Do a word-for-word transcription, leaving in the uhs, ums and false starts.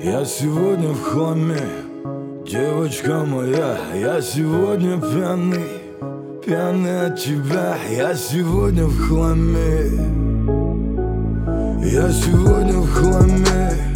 Я сегодня в хламе, девочка моя. Я сегодня пьяный, пьяный от тебя. Я сегодня в хламе, я сегодня в хламе.